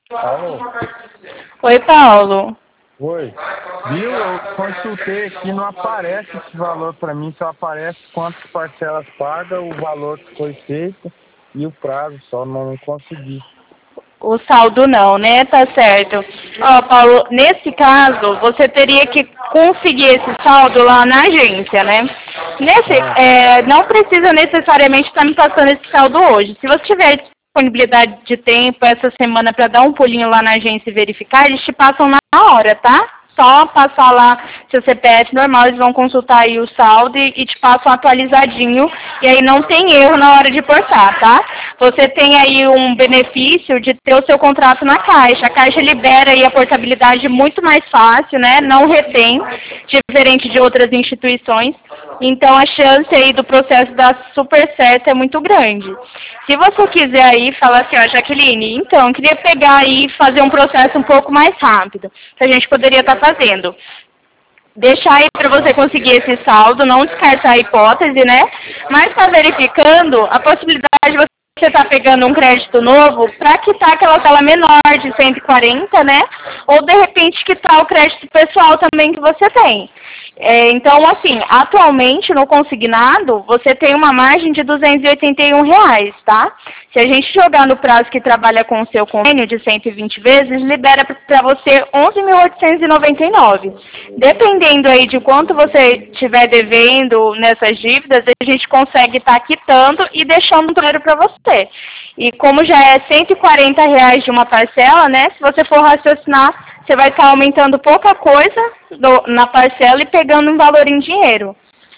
Alô? Oi, Paulo. Oi. Viu? Eu consultei aqui, não aparece esse valor para mim, só aparece quantas parcelas paga, o valor que foi feito e o prazo, só não consegui. O saldo não, né? Tá certo. Ó, Paulo, nesse caso, você teria que conseguir esse saldo lá na agência, né? Não precisa necessariamente estar me passando esse saldo hoje. Se você tiver disponibilidade de tempo essa semana para dar um pulinho lá na agência e verificar, eles te passam na hora, tá? Só passar lá seu CPF normal, eles vão consultar aí o saldo e te passam atualizadinho, e aí não tem erro na hora de portar, tá? Você tem aí um benefício de ter o seu contrato na Caixa. A Caixa libera aí a portabilidade muito mais fácil, né? Não retém, diferente de outras instituições. Então a chance aí do processo dar super certo é muito grande. Se você quiser aí falar assim, ó, Jaqueline, então, eu queria pegar aí e fazer um processo um pouco mais rápido, que a gente poderia estar fazendo. Deixar aí para você conseguir esse saldo, não descartar a hipótese, né? Mas tá verificando a possibilidade de você estar pegando um crédito novo para quitar aquela tela menor de 140, né? Ou de repente quitar o crédito pessoal também que você tem. Então, assim, atualmente no consignado, você tem uma margem de R$ 281, tá? Se a gente jogar no prazo que trabalha com o seu convênio de 120 vezes, libera para você 11.899. Dependendo aí de quanto você estiver devendo nessas dívidas, a gente consegue estar quitando e deixando um dinheiro para você. E como já é R$ 140 de uma parcela, né? Se você for raciocinar, você vai estar aumentando pouca coisa na parcela e pegando um valor em dinheiro.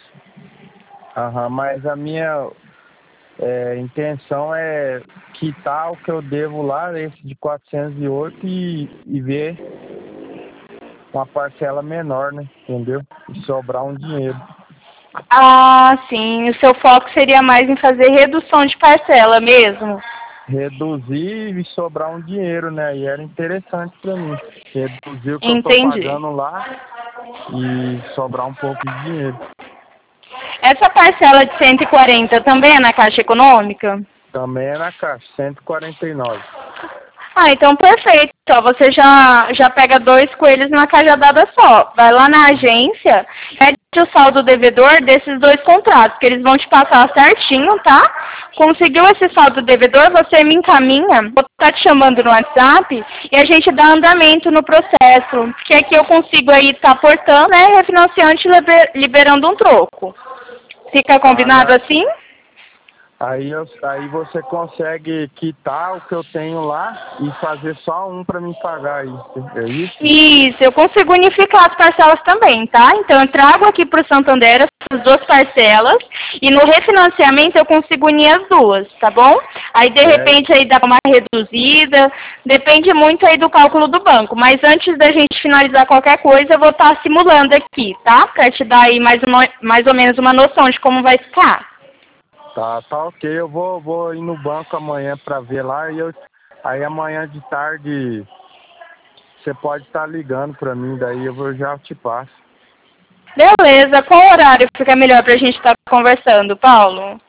Mas a minha intenção é quitar o que eu devo lá, esse de 408, e ver uma parcela menor, né? Entendeu? E sobrar um dinheiro. Ah, sim. O seu foco seria mais em fazer redução de parcela mesmo? Reduzir e sobrar um dinheiro, né? E era interessante para mim. Reduzir o que eu tô Entendi. pagando lá e sobrar um pouco de dinheiro. Essa parcela de 140 também é na Caixa Econômica? Também é na Caixa, 149. Ah, então perfeito. Ó, você já pega 2 coelhos numa cajadada só. Vai lá na agência, pede o saldo devedor desses 2 contratos, que eles vão te passar certinho, tá? Conseguiu esse saldo devedor, você me encaminha, vou estar te chamando no WhatsApp e a gente dá andamento no processo. Porque aqui eu consigo aí estar portando, né, refinanciante liberando um troco. Fica combinado assim? Aí você consegue quitar o que eu tenho lá e fazer só um para me pagar isso, é isso? Isso, eu consigo unificar as parcelas também, tá? Então eu trago aqui para o Santander as 2 parcelas e no refinanciamento eu consigo unir as 2, tá bom? Aí de repente aí dá uma reduzida, depende muito aí do cálculo do banco, mas antes da gente finalizar qualquer coisa eu vou estar simulando aqui, tá? Para te dar aí mais ou menos uma noção de como vai ficar. Tá ok. Eu vou ir no banco amanhã para ver lá aí amanhã de tarde você pode estar ligando para mim, daí eu já te passo. Beleza, qual horário fica melhor pra gente estar conversando, Paulo?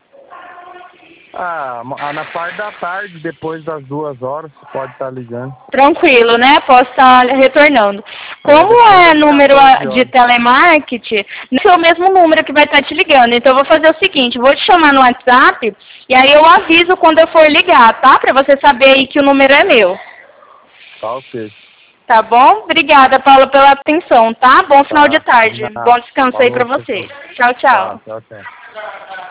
Na parte da tarde, depois das 2 horas, você pode estar ligando. Tranquilo, né? Posso estar retornando. Como é número de telemarketing, não é o mesmo número que vai estar te ligando. Então, eu vou fazer o seguinte, vou te chamar no WhatsApp e aí eu aviso quando eu for ligar, tá? Pra você saber aí que o número é meu. Tá ok. Tá bom? Obrigada, Paulo, pela atenção, tá? Bom final de tarde. Bom descanso aí pra Falou, vocês. Tchau, tchau. Tchau.